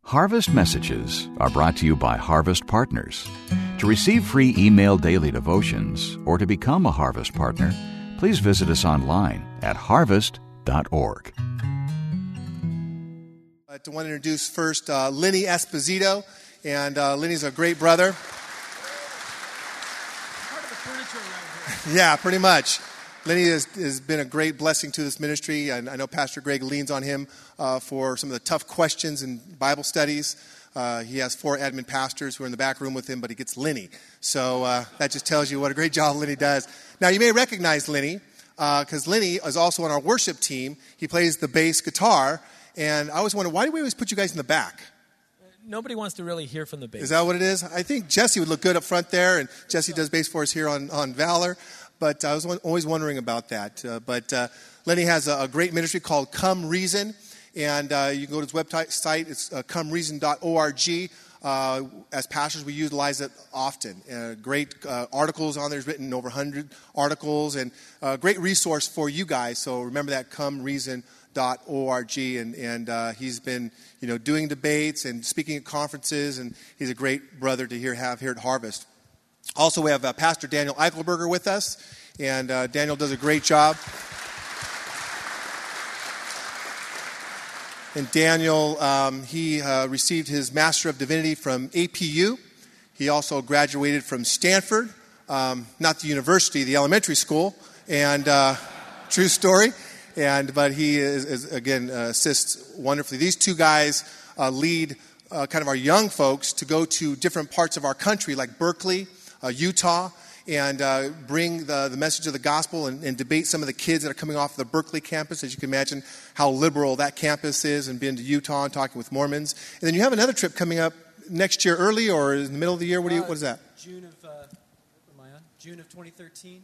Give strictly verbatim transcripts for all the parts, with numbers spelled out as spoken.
Harvest Messages are brought to you by Harvest Partners. To receive free email daily devotions or to become a Harvest Partner, please visit us online at harvest dot org. I want to introduce first uh, Lenny Esposito, and uh, Lenny's a great brother. Part of the furniture around here. Yeah, pretty much. Lenny has, has been a great blessing to this ministry, and I know Pastor Greg leans on him uh, for some of the tough questions in Bible studies. Uh, he has four admin pastors who are in the back room with him, but he gets Lenny. So uh, that just tells you what a great job Lenny does. Now, you may recognize Lenny because uh, Lenny is also on our worship team. He plays the bass guitar, and I always wonder, why do we always put you guys in the back? Nobody wants to really hear from the bass. Is that what it is? I think Jesse would look good up front there, and Jesse does bass for us here on, on Valor. But I was always wondering about that. Uh, but uh, Lenny has a, a great ministry called Come Reason. And uh, you can go to his website. It's uh, come reason dot org. Uh, as pastors, we utilize it often. Uh, great uh, articles on there. He's written over one hundred articles. And a great resource for you guys. So remember that, come reason dot org. And, and uh, he's been you know, doing debates and speaking at conferences. And he's a great brother to hear, have here at Harvest. Also, we have uh, Pastor Daniel Eichelberger with us, and uh, Daniel does a great job. And Daniel, um, he uh, received his Master of Divinity from A P U. He also graduated from Stanford, um, not the university, the elementary school, and uh, true story. And but he is, is again uh, assists wonderfully. These two guys uh, lead uh, kind of our young folks to go to different parts of our country, like Berkeley, Uh, Utah, and uh, bring the, the message of the gospel and, and debate some of the kids that are coming off the Berkeley campus. As you can imagine how liberal that campus is, and been to Utah and talking with Mormons. And then you have another trip coming up next year early or in the middle of the year. What, do you, what is that? June of, uh, am I on? June of twenty thirteen.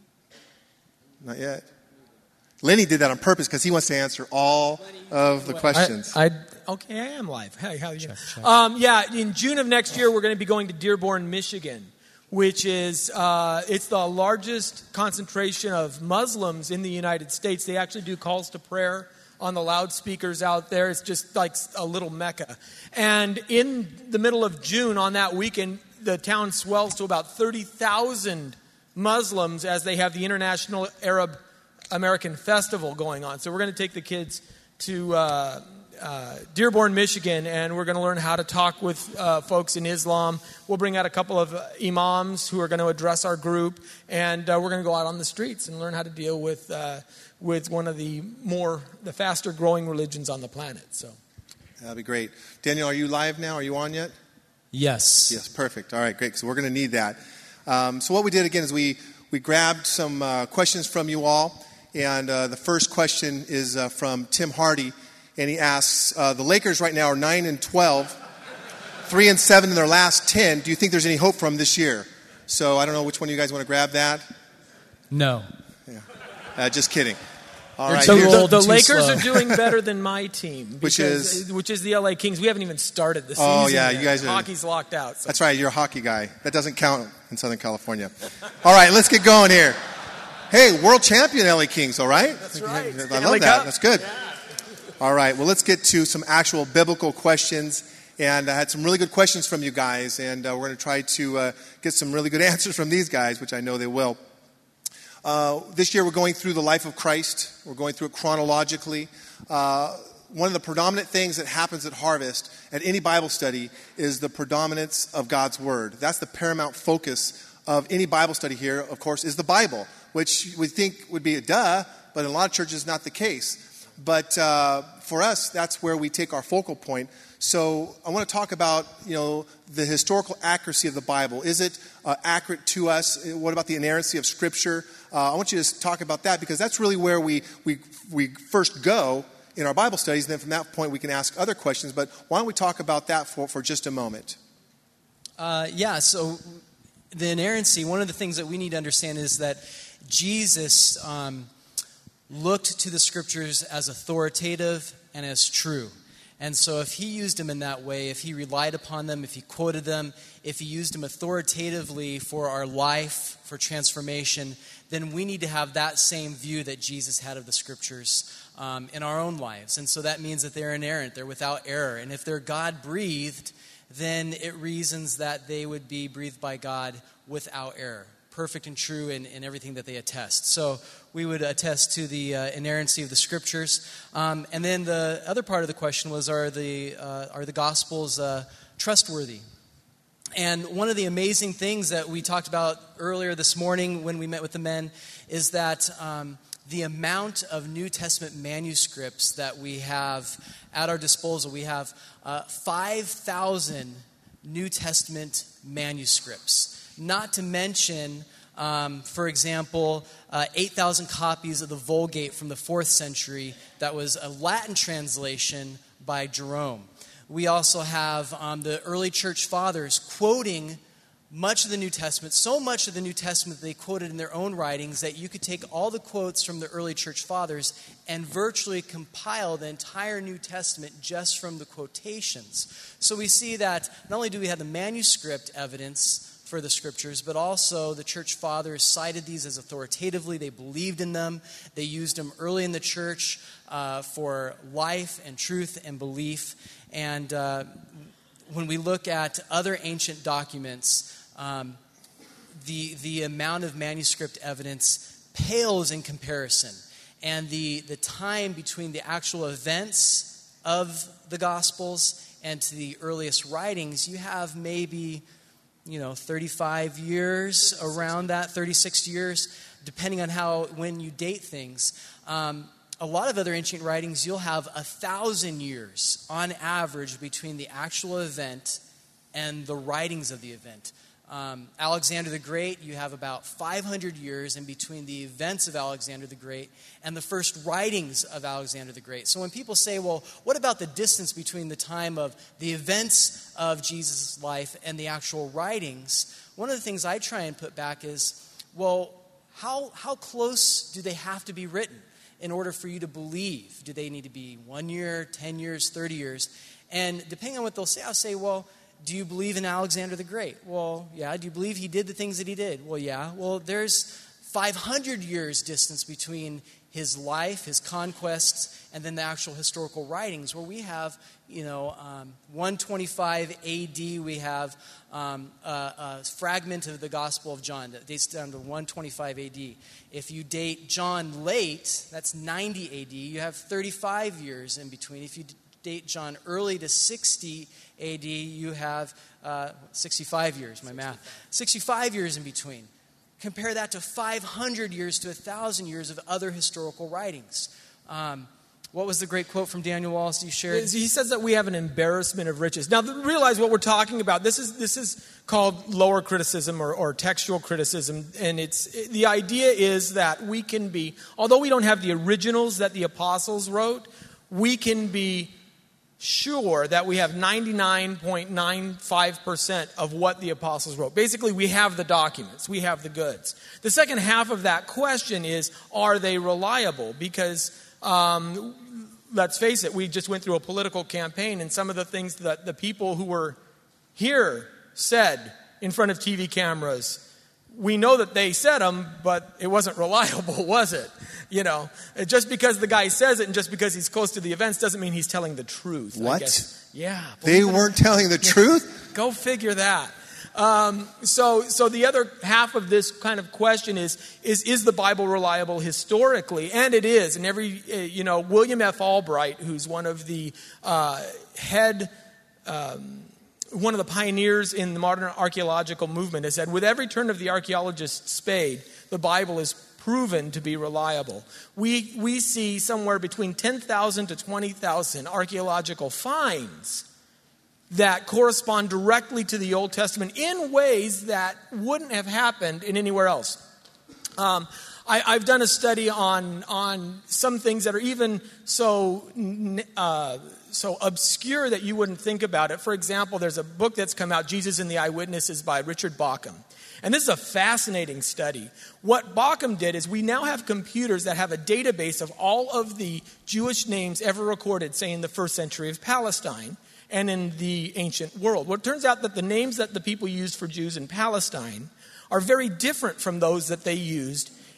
Not yet. Lenny did that on purpose because he wants to answer all of the questions. I, I, okay, I am live. Hey, how are you? Check, check. Um, yeah, in June of next year, we're going to be going to Dearborn, Michigan, which is, uh, it's the largest concentration of Muslims in the United States. They actually do calls to prayer on the loudspeakers out there. It's just like a little Mecca. And in the middle of June, on that weekend, the town swells to about thirty thousand Muslims as they have the International Arab American Festival going on. So we're going to take the kids to uh, uh, Dearborn, Michigan, and we're going to learn how to talk with uh, folks in Islam. We'll bring out a couple of imams who are going to address our group, and uh, we're going to go out on the streets and learn how to deal with uh, with one of the more the faster growing religions on the planet. So that'll be great. Daniel, are you live now? Are you on yet? Yes. Yes, perfect. All right, great. So we're going to need that. Um, so what we did again is we we grabbed some uh, questions from you all, and uh, the first question is uh, from Tim Hardy. And he asks, uh, the Lakers right now are nine and twelve, three and seven in their last ten. Do you think there's any hope for them this year? So I don't know which one of you guys want to grab that. No. Yeah. Uh, just kidding. All They're right. So here's- the, the Lakers are doing better than my team, because, Which is? which is the L A Kings. We haven't even started the season. Oh, yeah, yet. you guys are- Hockey's locked out. So. That's right. You're a hockey guy. That doesn't count in Southern California. All right, let's get going here. Hey, world champion L A Kings, all right? That's right. I love that. That's good. Yeah. All right, well, let's get to some actual biblical questions. And I had some really good questions from you guys, and uh, we're going to try to uh, get some really good answers from these guys, which I know they will. Uh, this year we're going through the life of Christ. We're going through it chronologically. Uh, one of the predominant things that happens at Harvest, at any Bible study, is the predominance of God's Word. That's the paramount focus of any Bible study here, of course, is the Bible, which we think would be a duh, but in a lot of churches not the case. But uh, for us, that's where we take our focal point. So I want to talk about, you know, the historical accuracy of the Bible. Is it uh, accurate to us? What about the inerrancy of Scripture? Uh, I want you to talk about that, because that's really where we, we, we first go in our Bible studies. And then from that point, we can ask other questions. But why don't we talk about that for, for just a moment? Uh, yeah, so the inerrancy, one of the things that we need to understand is that Jesus um, looked to the Scriptures as authoritative and as true. And so if he used them in that way, if he relied upon them, if he quoted them, if he used them authoritatively for our life, for transformation, then we need to have that same view that Jesus had of the Scriptures. um, in our own lives. And so that means that they're inerrant, they're without error. And if they're God-breathed, then it reasons that they would be breathed by God without error, perfect and true in, in everything that they attest. So we would attest to the uh, inerrancy of the Scriptures. Um, and then the other part of the question was, are the, uh, are the Gospels uh, trustworthy? And one of the amazing things that we talked about earlier this morning when we met with the men is that um, the amount of New Testament manuscripts that we have at our disposal, we have uh, five thousand New Testament manuscripts. Not to mention, um, for example, uh, eight thousand copies of the Vulgate from the fourth century that was a Latin translation by Jerome. We also have um, the early church fathers quoting much of the New Testament, so much of the New Testament that they quoted in their own writings that you could take all the quotes from the early church fathers and virtually compile the entire New Testament just from the quotations. So we see that not only do we have the manuscript evidence for the Scriptures, but also the church fathers cited these as authoritatively. They believed in them. They used them early in the church uh, for life and truth and belief. And uh, when we look at other ancient documents, um, the the amount of manuscript evidence pales in comparison. And the, the time between the actual events of the Gospels and to the earliest writings, you have maybe, you know, thirty-five years, around that, thirty-six years, depending on how, when you date things. Um, A lot of other ancient writings, you'll have a thousand years on average between the actual event and the writings of the event. Um, Alexander the Great, you have about five hundred years in between the events of Alexander the Great and the first writings of Alexander the Great. So when people say, well, what about the distance between the time of the events of Jesus' life and the actual writings? One of the things I try and put back is, well, how how close do they have to be written in order for you to believe? Do they need to be one year, ten years, thirty years? And depending on what they'll say, I'll say, well, do you believe in Alexander the Great? Well, yeah. Do you believe he did the things that he did? Well, yeah. Well, there's five hundred years distance between his life, his conquests, and then the actual historical writings, where we have, you know, um, one twenty-five A D, we have um, a, a fragment of the Gospel of John that dates down to one twenty-five A D. If you date John late, that's ninety A D, you have thirty-five years in between. If you date John early to sixty A D, you have uh, sixty-five years, my math, sixty-five years in between. Compare that to five hundred years to one thousand years of other historical writings. Um, what was the great quote from Daniel Wallace you shared? He says that we have an embarrassment of riches. Now, realize what we're talking about. This is this is called lower criticism or, or textual criticism. And it's the idea is that we can be, although we don't have the originals that the apostles wrote, we can be sure that we have ninety-nine point nine five percent of what the apostles wrote. Basically, we have the documents. We have the goods. The second half of that question is, are they reliable? Because, um, let's face it, we just went through a political campaign, and some of the things that the people who were here said in front of T V cameras, we know that they said them, but it wasn't reliable, was it? You know, just because the guy says it and just because he's close to the events doesn't mean he's telling the truth. What? I guess. Yeah. They weren't telling the truth? Go figure that. Um, so, so the other half of this kind of question is, is, is the Bible reliable historically? And it is. And every, uh, you know, William F. Albright, who's one of the uh, head... Um, one of the pioneers in the modern archaeological movement, has said, with every turn of the archaeologist's spade, the Bible is proven to be reliable. We we see somewhere between ten thousand to twenty thousand archaeological finds that correspond directly to the Old Testament in ways that wouldn't have happened in anywhere else. Um, I, I've done a study on on some things that are even so uh, so obscure that you wouldn't think about it. For example, there's a book that's come out, Jesus and the Eyewitnesses by Richard Bauckham. And this is a fascinating study. What Bauckham did is we now have computers that have a database of all of the Jewish names ever recorded, say in the first century of Palestine and in the ancient world. Well, it turns out that the names that the people used for Jews in Palestine are very different from those that they used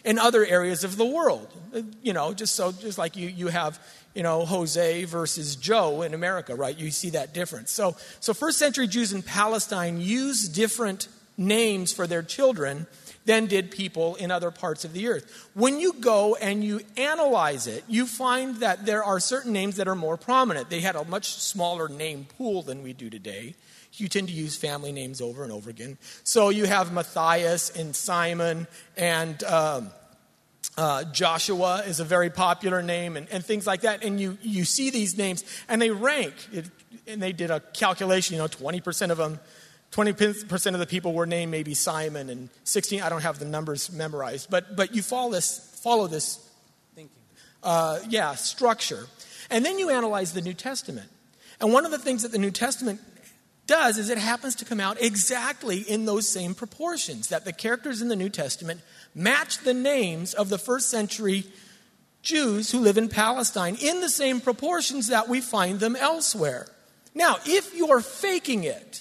in other areas of the world. You know, just so just like you you have, you know, Jose versus Joe in America, right? You see that difference. So so first century Jews in Palestine used different names for their children than did people in other parts of the earth. When you go and you analyze it, you find that there are certain names that are more prominent. They had a much smaller name pool than we do today. You tend to use family names over and over again. So you have Matthias and Simon, and um, uh, Joshua is a very popular name, and, and things like that. And you, you see these names, and they rank. It, and they did a calculation, you know, twenty percent of them, twenty percent of the people were named maybe Simon, and sixteen, I don't have the numbers memorized, but but you follow this, follow this thinking, uh, yeah, structure. And then you analyze the New Testament. And one of the things that the New Testament does is it happens to come out exactly in those same proportions, that the characters in the New Testament match the names of the first century Jews who live in Palestine in the same proportions that we find them elsewhere. Now, if you're faking it,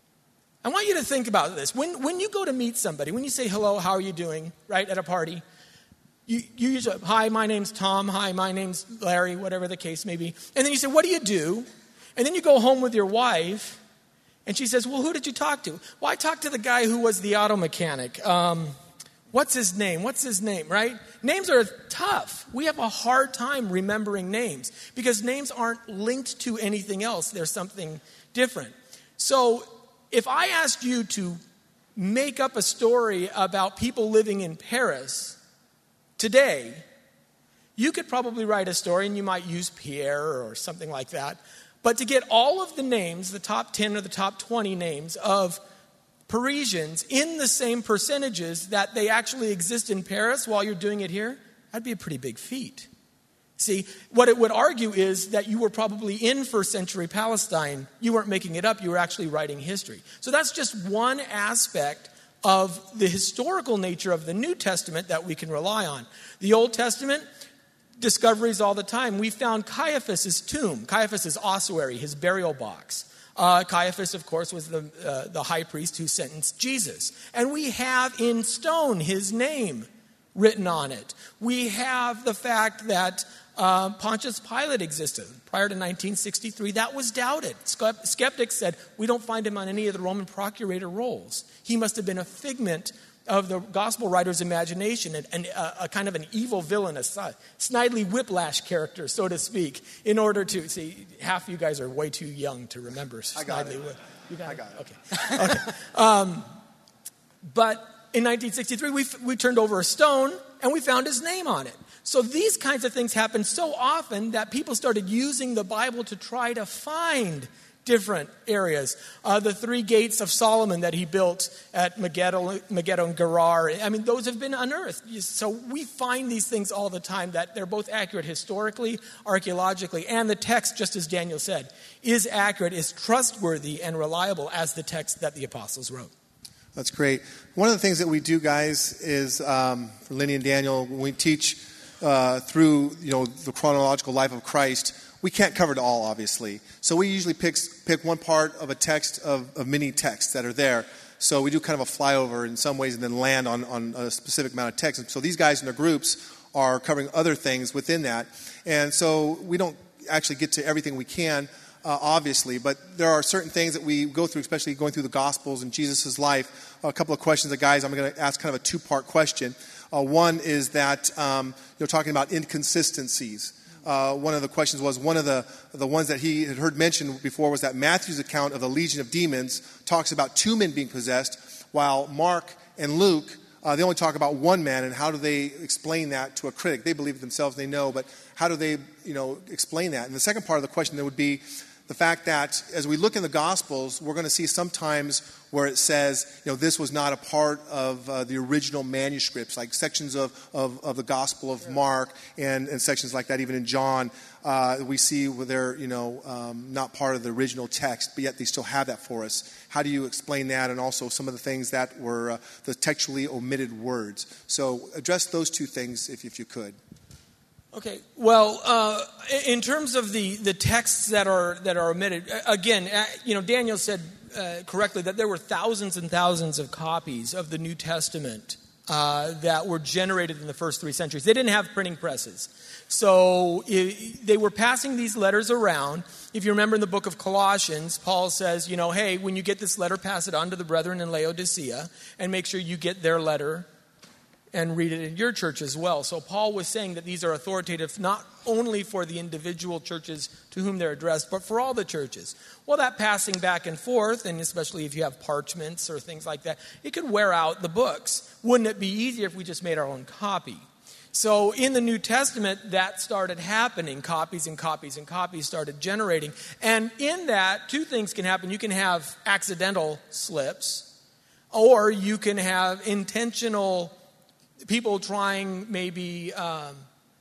I want you to think about this. When when you go to meet somebody, when you say, hello, how are you doing, right, at a party, you, you use, a, hi, my name's Tom, hi, my name's Larry, whatever the case may be. And then you say, what do you do? And then you go home with your wife, and she says, well, who did you talk to? Well, I talked to the guy who was the auto mechanic. Um, what's his name? What's his name, right? Names are tough. We have a hard time remembering names because names aren't linked to anything else. They're something different. So if I asked you to make up a story about people living in Paris today, you could probably write a story, and you might use Pierre or something like that. But to get all of the names, the top ten or the top twenty names of Parisians in the same percentages that they actually exist in Paris while you're doing it here, that'd be a pretty big feat. See, what it would argue is that you were probably in first century Palestine. You weren't making it up. You were actually writing history. So that's just one aspect of the historical nature of the New Testament that we can rely on. The Old Testament, discoveries all the time. We found Caiaphas' tomb, Caiaphas' ossuary, his burial box. Uh, Caiaphas, of course, was the, uh, the high priest who sentenced Jesus. And we have in stone his name written on it. We have the fact that uh, Pontius Pilate existed prior to nineteen sixty-three. That was doubted. Skeptics said, we don't find him on any of the Roman procurator rolls. He must have been a figment of the gospel writer's imagination, and, and a, a kind of an evil villain, a Snidely Whiplash character, so to speak, in order to, see, half you guys are way too young to remember Snidely. I got it. You got I it? got it. Okay. okay. Um, but in nineteen sixty-three, we, we turned over a stone, and we found his name on it. So these kinds of things happen so often that people started using the Bible to try to find different areas. Uh, the three gates of Solomon that he built at Megiddo, Megiddo and Gerar, I mean, those have been unearthed. So we find these things all the time that they're both accurate historically, archaeologically, and the text, just as Daniel said, is accurate, is trustworthy and reliable as the text that the apostles wrote. That's great. One of the things that we do, guys, is um, for Lenny and Daniel, when we teach uh, through, you know, the chronological life of Christ, we can't cover it all, obviously. So we usually pick pick one part of a text of, of many texts that are there. So we do kind of a flyover in some ways and then land on, on a specific amount of text. And so these guys in their groups are covering other things within that. And so we don't actually get to everything we can, uh, obviously. But there are certain things that we go through, especially going through the Gospels and Jesus' life. A couple of questions that, guys, I'm going to ask kind of a two-part question. Uh, one is that, um, you know, talking about inconsistencies. Uh, one of the questions was, one of the, the ones that he had heard mentioned before was that Matthew's account of the legion of demons talks about two men being possessed, while Mark and Luke, uh, they only talk about one man. And how do they explain that to a critic? They believe it themselves, they know, but how do they, you know, explain that? And the second part of the question then would be the fact that as we look in the Gospels, we're going to see sometimes where it says, you know, this was not a part of uh, the original manuscripts, like sections of, of, of the Gospel of Mark and, and sections like that, even in John, uh, we see where they're, you know, um, not part of the original text, but yet they still have that for us. How do you explain that? And also some of the things that were uh, the textually omitted words. So address those two things if, if you could. Okay. Well, uh, in terms of the, the texts that are that are omitted, again, uh, you know, Daniel said uh, correctly that there were thousands and thousands of copies of the New Testament uh, that were generated in the first three centuries. They didn't have printing presses. So it, they were passing these letters around. If you remember in the book of Colossians, Paul says, you know, hey, when you get this letter, pass it on to the brethren in Laodicea and make sure you get their letter and read it in your church as well. So Paul was saying that these are authoritative not only for the individual churches to whom they're addressed, but for all the churches. Well, that passing back and forth, and especially if you have parchments or things like that, it could wear out the books. Wouldn't it be easier if we just made our own copy? So in the New Testament, that started happening. Copies and copies and copies started generating. And in that, two things can happen. You can have accidental slips, or you can have intentional people trying maybe um,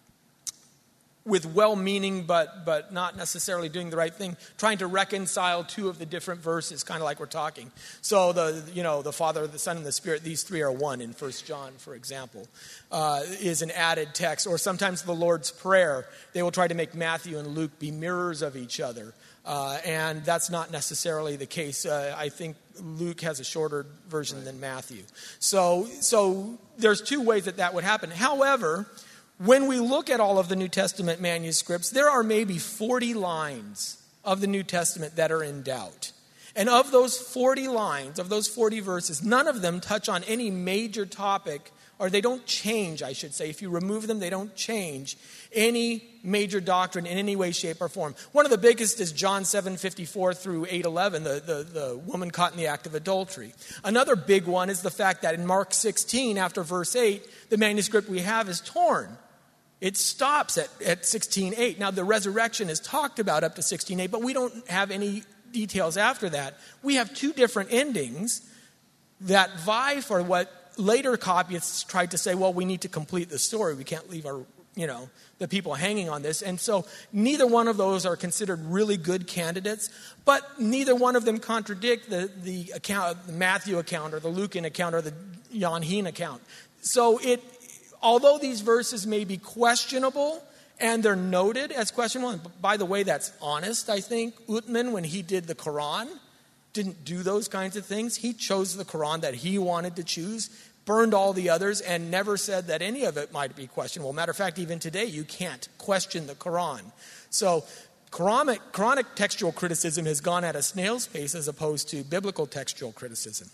with well-meaning but but not necessarily doing the right thing, trying to reconcile two of the different verses, kind of like we're talking. So the you know the Father, the Son, and the Spirit, these three are one in First John, for example, uh, is an added text. Or sometimes the Lord's Prayer, they will try to make Matthew and Luke be mirrors of each other. Uh, and that's not necessarily the case. Uh, I think Luke has a shorter version right. than Matthew. So, so there's two ways that that would happen. However, when we look at all of the New Testament manuscripts, there are maybe forty lines of the New Testament that are in doubt. And of those forty lines, of those forty verses, none of them touch on any major topic, or they don't change, I should say. If you remove them, they don't change any major doctrine in any way, shape, or form. One of the biggest is John seven fifty-four through eight eleven, the, the, the woman caught in the act of adultery. Another big one is the fact that in Mark sixteen, after verse eight, the manuscript we have is torn. It stops at, at sixteen eight. Now, the resurrection is talked about up to sixteen eight, but we don't have any details after that. We have two different endings that vie for what later copyists tried to say, well, we need to complete the story. We can't leave our, you know, the people hanging on this. And so neither one of those are considered really good candidates, but neither one of them contradict the, the account, the Matthew account or the Lucan account or the Johannine account. So it, although these verses may be questionable, and they're noted as questionable, and by the way, that's honest, I think. Uthman, when he did the Quran, didn't do those kinds of things. He chose the Quran that he wanted to choose, burned all the others, and never said that any of it might be questionable. Matter of fact, even today, you can't question the Quran. So Quranic, Quranic textual criticism has gone at a snail's pace as opposed to biblical textual criticism.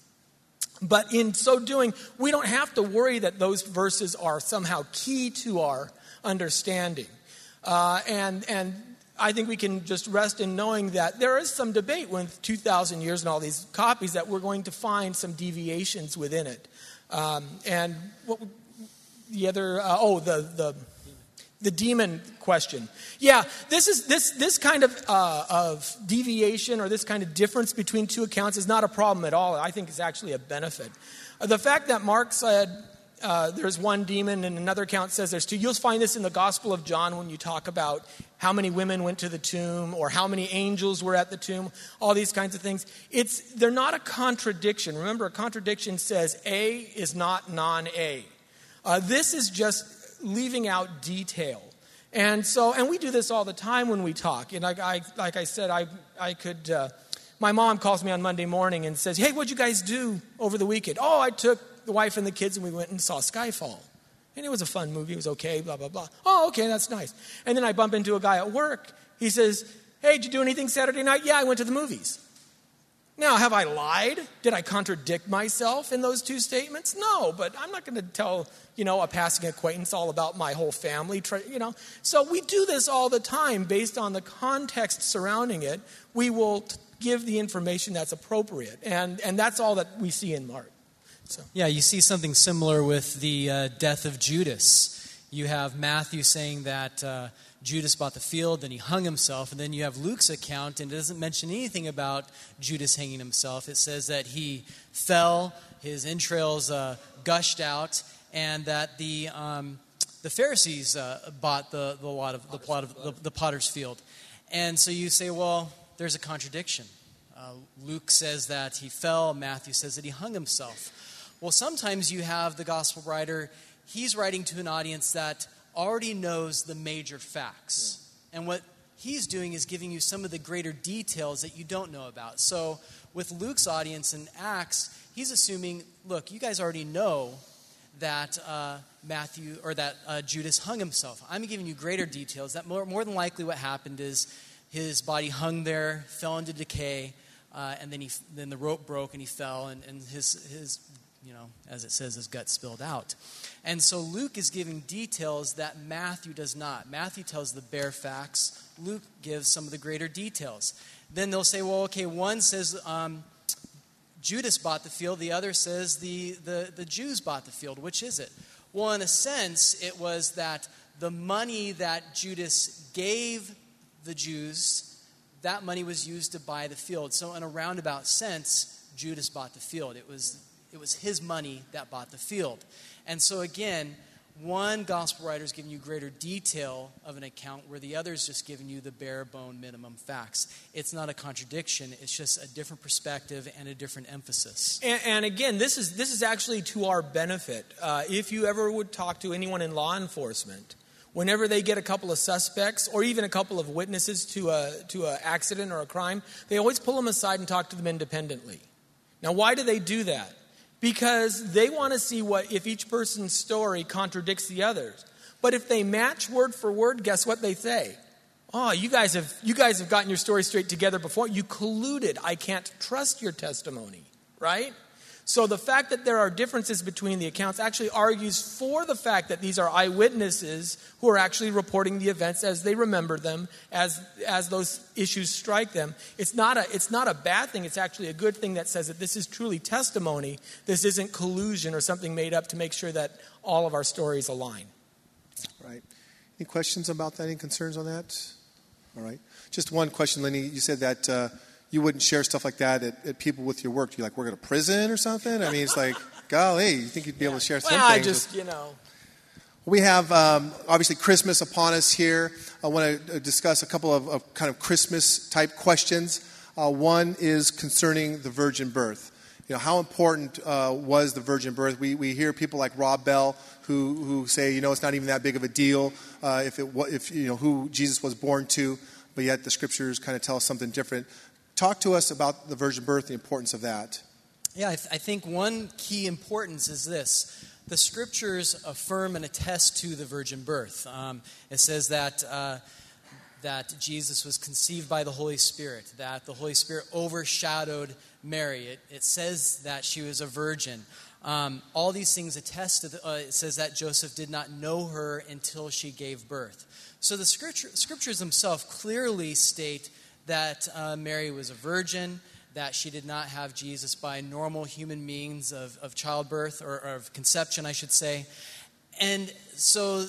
But in so doing, we don't have to worry that those verses are somehow key to our understanding. Uh, and and I think we can just rest in knowing that there is some debate with two thousand years and all these copies that we're going to find some deviations within it. Um, and what the other, uh, oh, the, the the demon question. Yeah, this is this this kind of uh, of deviation or this kind of difference between two accounts is not a problem at all. I think it's actually a benefit. Uh, the fact that Mark said uh, there's one demon and another account says there's two. You'll find this in the Gospel of John when you talk about how many women went to the tomb or how many angels were at the tomb, all these kinds of things. It's they're not a contradiction. Remember, a contradiction says A is not non-A. Uh, this is just leaving out detail. And so, and we do this all the time when we talk. And like I, like I said, I, I could, uh, my mom calls me on Monday morning and says, hey, what'd you guys do over the weekend? Oh, I took the wife and the kids and we went and saw Skyfall. And it was a fun movie. It was okay, blah, blah, blah. Oh, okay, that's nice. And then I bump into a guy at work. He says, hey, did you do anything Saturday night? Yeah, I went to the movies. Now, have I lied? Did I contradict myself in those two statements? No, but I'm not going to tell, you know, a passing acquaintance all about my whole family, you know. So we do this all the time based on the context surrounding it. We will t- give the information that's appropriate, and, and that's all that we see in Mark. So. Yeah, you see something similar with the uh, death of Judas. You have Matthew saying that uh, Judas bought the field, then he hung himself, and then you have Luke's account, and it doesn't mention anything about Judas hanging himself. It says that he fell, his entrails uh, gushed out, and that the um, the Pharisees uh, bought the the lot of the plot of the, the potter's field. And so you say, well, there's a contradiction. Uh, Luke says that he fell, Matthew says that he hung himself. Well, sometimes you have the gospel writer, he's writing to an audience that already knows the major facts. Yeah. And what he's doing is giving you some of the greater details that you don't know about. So with Luke's audience in Acts, he's assuming, look, you guys already know that uh, Matthew or that uh, Judas hung himself. I'm giving you greater details. That more, more than likely what happened is his body hung there, fell into decay, uh, and then he then the rope broke and he fell, and, and his his you know, as it says, his gut spilled out. And so Luke is giving details that Matthew does not. Matthew tells the bare facts. Luke gives some of the greater details. Then they'll say, well, okay, one says um, Judas bought the field. The other says the, the, the Jews bought the field. Which is it? Well, in a sense, it was that the money that Judas gave the Jews, that money was used to buy the field. So in a roundabout sense, Judas bought the field. It was It was his money that bought the field. And so again, one gospel writer is giving you greater detail of an account where the other is just giving you the bare bone minimum facts. It's not a contradiction. It's just a different perspective and a different emphasis. And, and again, this is this is actually to our benefit. Uh, if you ever would talk to anyone in law enforcement, whenever they get a couple of suspects or even a couple of witnesses to a to an accident or a crime, they always pull them aside and talk to them independently. Now, why do they do that? Because they want to see what if each person's story contradicts the others. But if they match word for word, guess what they say? Oh, you guys have you guys have gotten your story straight together before. You colluded. I can't trust your testimony, right? So the fact that there are differences between the accounts actually argues for the fact that these are eyewitnesses who are actually reporting the events as they remember them, as as those issues strike them. It's not a it's not a bad thing. It's actually a good thing that says that this is truly testimony. This isn't collusion or something made up to make sure that all of our stories align. Right. Any questions about that? Any concerns on that? All right. Just one question, Lenny. You said that uh, you wouldn't share stuff like that at, at people with your work. Do you like work at a prison or something? I mean, it's like, golly, you think you'd be able to share something? Well, I just, with... you know. We have, um, obviously, Christmas upon us here. I want to discuss a couple of, of kind of Christmas-type questions. Uh, one is concerning the virgin birth. You know, how important uh, was the virgin birth? We we hear people like Rob Bell who who say, you know, it's not even that big of a deal uh, if it if you know who Jesus was born to, but yet the scriptures kind of tell us something different. Talk to us about the virgin birth, the importance of that. Yeah, I, th- I think one key importance is this. The scriptures affirm and attest to the virgin birth. Um, it says that uh, that Jesus was conceived by the Holy Spirit, that the Holy Spirit overshadowed Mary. It, it says that she was a virgin. Um, all these things attest to, the, uh, it says that Joseph did not know her until she gave birth. So the scripture, scriptures themselves clearly state that uh, Mary was a virgin, that she did not have Jesus by normal human means of, of childbirth, or, or of conception, I should say. And so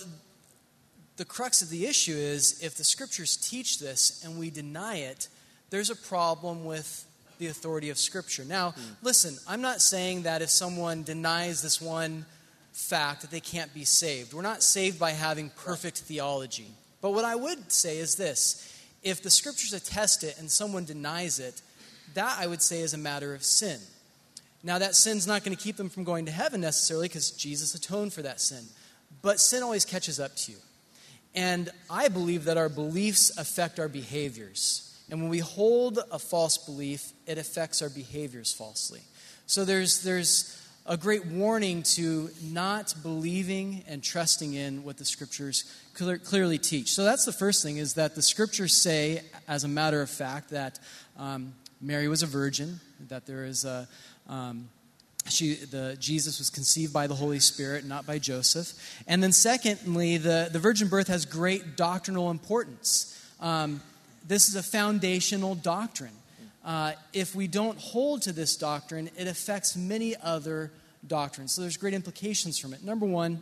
the crux of the issue is, if the scriptures teach this and we deny it, there's a problem with the authority of Scripture. Now, mm. listen, I'm not saying that if someone denies this one fact that they can't be saved. We're not saved by having perfect theology. But what I would say is this. If the Scriptures attest it and someone denies it, that I would say is a matter of sin. Now, that sin's not going to keep them from going to heaven necessarily because Jesus atoned for that sin. But sin always catches up to you. And I believe that our beliefs affect our behaviors. And when we hold a false belief, it affects our behaviors falsely. So there's there's a great warning to not believing and trusting in what the Scriptures clear, clearly teach. So that's the first thing, is that the Scriptures say, as a matter of fact, that um, Mary was a virgin, that there is a... Um, She, the, Jesus was conceived by the Holy Spirit, not by Joseph. And then secondly, the, the virgin birth has great doctrinal importance. Um, this is a foundational doctrine. Uh, if we don't hold to this doctrine, it affects many other doctrines. So there's great implications from it. Number one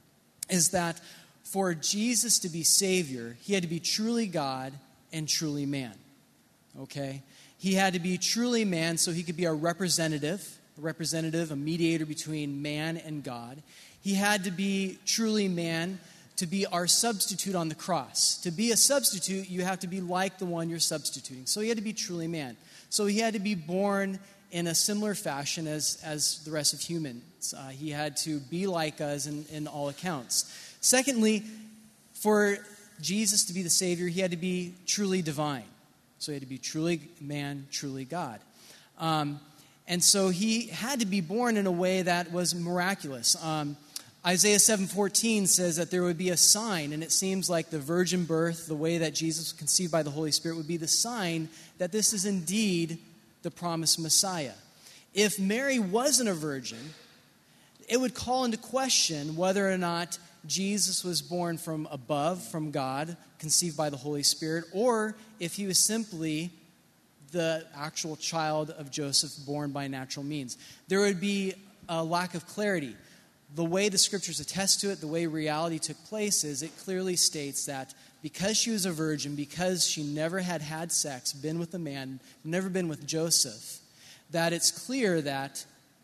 is that for Jesus to be Savior, he had to be truly God and truly man. Okay? He had to be truly man so he could be our representative. A representative, a mediator between man and God. He had to be truly man to be our substitute on the cross. To be a substitute, you have to be like the one you're substituting. So he had to be truly man. So he had to be born in a similar fashion as, as the rest of humans. Uh, he had to be like us in, in all accounts. Secondly, for Jesus to be the Savior, he had to be truly divine. So he had to be truly man, truly God. Um, And so he had to be born in a way that was miraculous. Um, Isaiah seven fourteen says that there would be a sign, and it seems like the virgin birth, the way that Jesus was conceived by the Holy Spirit, would be the sign that this is indeed the promised Messiah. If Mary wasn't a virgin, it would call into question whether or not Jesus was born from above, from God, conceived by the Holy Spirit, or if he was simply the actual child of Joseph born by natural means. There would be a lack of clarity. The way the scriptures attest to it, the way reality took place is it clearly states that because she was a virgin, because she never had had sex, been with a man, never been with Joseph, that it's clear that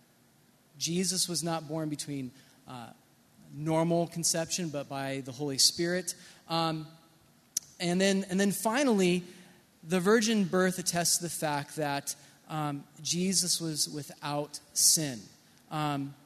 Jesus was not born between uh, normal conception, but by the Holy Spirit. Um, and then, and then finally, the virgin birth attests to the fact that um, Jesus was without sin. Um,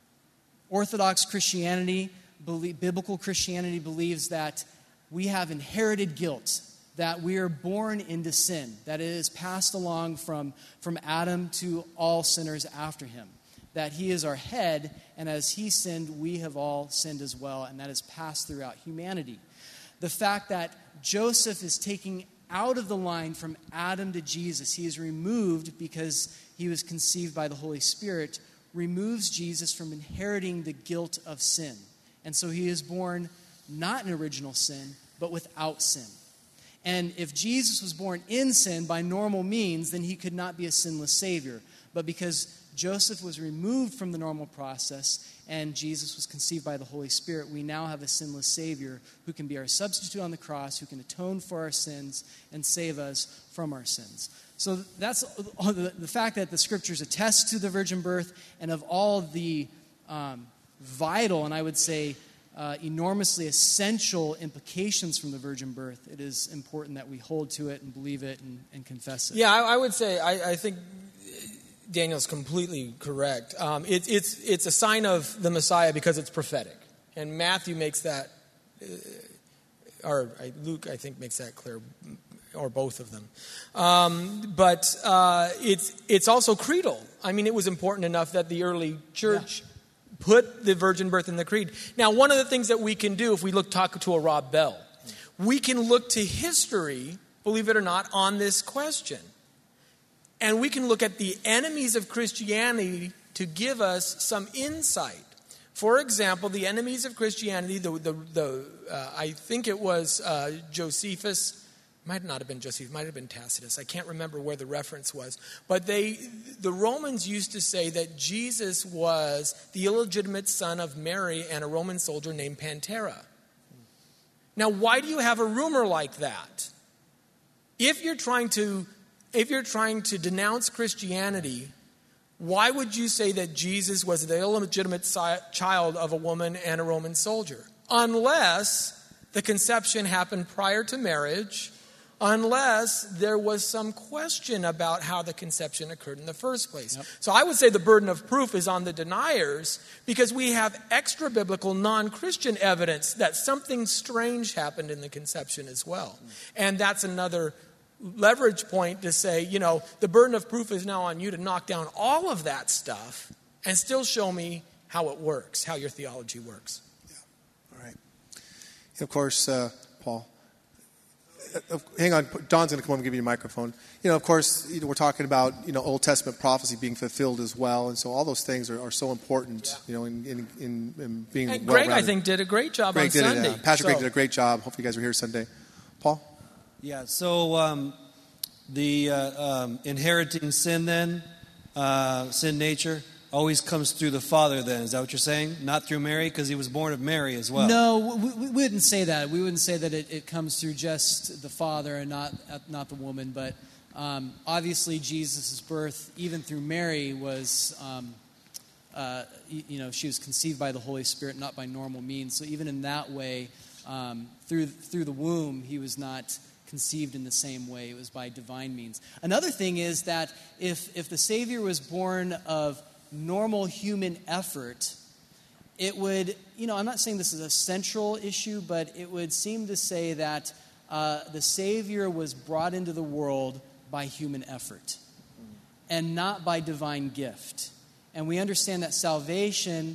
Orthodox Christianity, biblical Christianity believes that we have inherited guilt, that we are born into sin, that it is passed along from, from Adam to all sinners after him, that he is our head, and as he sinned, we have all sinned as well, and that is passed throughout humanity. The fact that Joseph is taking out of the line from Adam to Jesus, he is removed because he was conceived by the Holy Spirit, removes Jesus from inheriting the guilt of sin. And so he is born not in original sin, but without sin. And if Jesus was born in sin by normal means, then he could not be a sinless Savior. But because Joseph was removed from the normal process and Jesus was conceived by the Holy Spirit, we now have a sinless Savior who can be our substitute on the cross, who can atone for our sins and save us from our sins. So that's the, the fact that the scriptures attest to the virgin birth, and of all the um, vital and I would say uh, enormously essential implications from the virgin birth, it is important that we hold to it and believe it and, and confess it. Yeah, I, I would say I, I think Daniel's completely correct. Um, it, it's it's a sign of the Messiah because it's prophetic, and Matthew makes that, uh, or Luke I think makes that clear. Or both of them. Um, but uh, it's it's also creedal. I mean, it was important enough that the early church yeah. put the virgin birth in the creed. Now, one of the things that we can do if we look talk to a Rob Bell, we can look to history, believe it or not, on this question. And we can look at the enemies of Christianity to give us some insight. For example, the enemies of Christianity, the, the, the uh, I think it was uh, Josephus, might not have been Josephus, might have been Tacitus. I can't remember where the reference was. But they, the Romans used to say that Jesus was the illegitimate son of Mary and a Roman soldier named Pantera. Now, why do you have a rumor like that? If you're trying to, if you're trying to denounce Christianity, why would you say that Jesus was the illegitimate si- child of a woman and a Roman soldier? Unless the conception happened prior to marriage, unless there was some question about how the conception occurred in the first place. Yep. So I would say the burden of proof is on the deniers because we have extra-biblical, non-Christian evidence that something strange happened in the conception as well. Mm. And that's another leverage point to say, you know, the burden of proof is now on you to knock down all of that stuff and still show me how it works, how your theology works. Yeah. All right. And of course, uh, Paul, Uh, hang on, Don's going to come over and give you a microphone. You know, of course, you know, we're talking about, you know, Old Testament prophecy being fulfilled as well, and so all those things are, are so important, yeah. you know, in, in, in, in being and well-rounded. Greg, I think, did a great job Greg on did Sunday. It, uh, Pastor so. Greg did a great job. Hopefully you guys were here Sunday. Paul? Yeah, so um, the uh, um, inheriting sin then, uh, sin nature, always comes through the Father then. Is that what you're saying? Not through Mary, because he was born of Mary as well. No, we, we wouldn't say that. We wouldn't say that it, it comes through just the Father and not not the woman. But um, obviously Jesus' birth, even through Mary, was, um, uh, you, you know, she was conceived by the Holy Spirit, not by normal means. So even in that way, um, through through the womb, he was not conceived in the same way. It was by divine means. Another thing is that if if the Savior was born of normal human effort, it would, you know, I'm not saying this is a central issue, but it would seem to say that uh, the Savior was brought into the world by human effort and not by divine gift. And we understand that salvation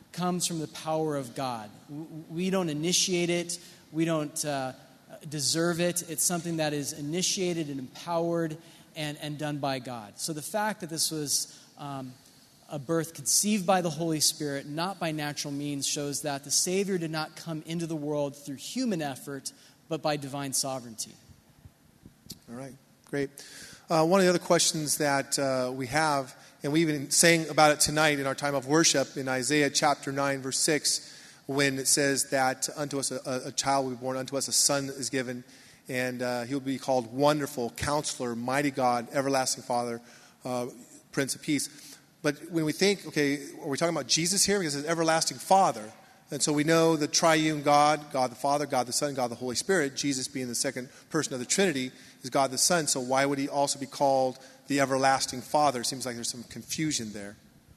comes from the power of God. We don't initiate it. We don't uh, deserve it. It's something that is initiated and empowered and, and done by God. So the fact that this was um, a birth conceived by the Holy Spirit, not by natural means, shows that the Savior did not come into the world through human effort, but by divine sovereignty. All right, great. Uh, one of the other questions that uh, we have, and we even sang about it tonight in our time of worship in Isaiah chapter nine, verse six, when it says that unto us a, a child will be born, unto us a son is given, and uh, he will be called Wonderful, Counselor, Mighty God, Everlasting Father, uh, Prince of Peace. But when we think, okay, are we talking about Jesus here? Because it's Everlasting Father. And so we know the triune God, God the Father, God the Son, God the Holy Spirit, Jesus being the second person of the Trinity, is God the Son. So why would he also be called the Everlasting Father? It seems like there's some confusion there.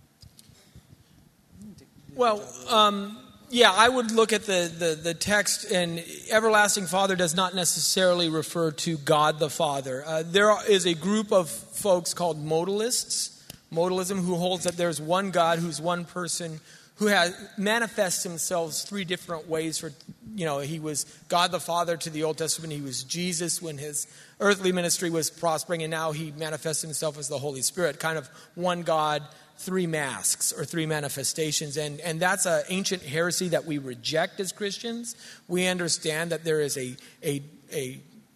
Well, um, yeah, I would look at the, the, the text, and Everlasting Father does not necessarily refer to God the Father. Uh, there is a group of folks called modalists, modalism, who holds that there's one God who's one person who has manifests himself three different ways. For, you know, he was God the Father to the Old Testament. He was Jesus when his earthly ministry was prospering, and now he manifests himself as the Holy Spirit. Kind of one God, three masks or three manifestations. And, and that's an ancient heresy that we reject as Christians. We understand that there is a, a, a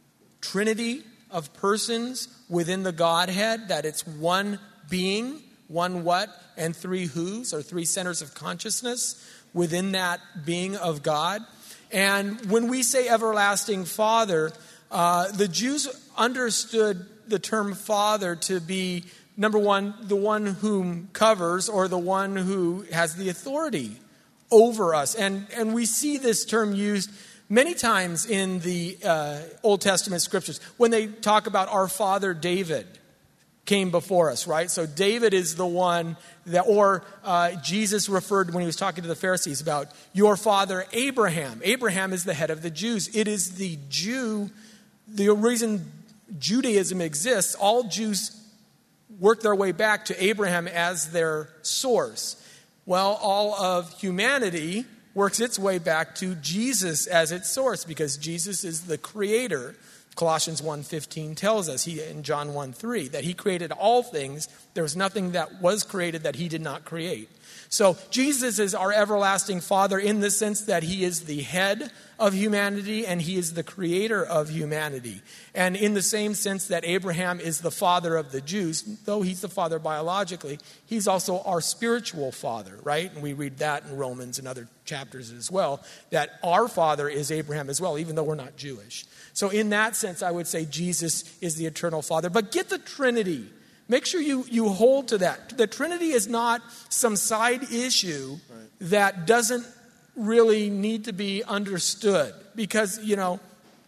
trinity of persons within the Godhead, that it's one being, one what, and three whos, or three centers of consciousness within that being of God. And when we say Everlasting Father, uh, the Jews understood the term Father to be, number one, the one whom covers, or the one who has the authority over us. And, and we see this term used many times in the uh, Old Testament scriptures when they talk about our father David came before us, right? So David is the one that, or uh, Jesus referred when he was talking to the Pharisees about your father Abraham. Abraham is the head of the Jews. It is the Jew, the reason Judaism exists, all Jews work their way back to Abraham as their source. Well, all of humanity works its way back to Jesus as its source, because Jesus is the creator. Colossians one fifteen tells us, he in John one three, that he created all things. There was nothing that was created that he did not create. So Jesus is our everlasting Father in the sense that he is the head of humanity and he is the creator of humanity. And in the same sense that Abraham is the father of the Jews, though he's the father biologically, he's also our spiritual father, right? And we read that in Romans and other chapters as well, that our father is Abraham as well, even though we're not Jewish. So in that sense, I would say Jesus is the eternal Father. But get the Trinity. Make sure you, you hold to that. The Trinity is not some side issue right. that doesn't really need to be understood. Because, you know,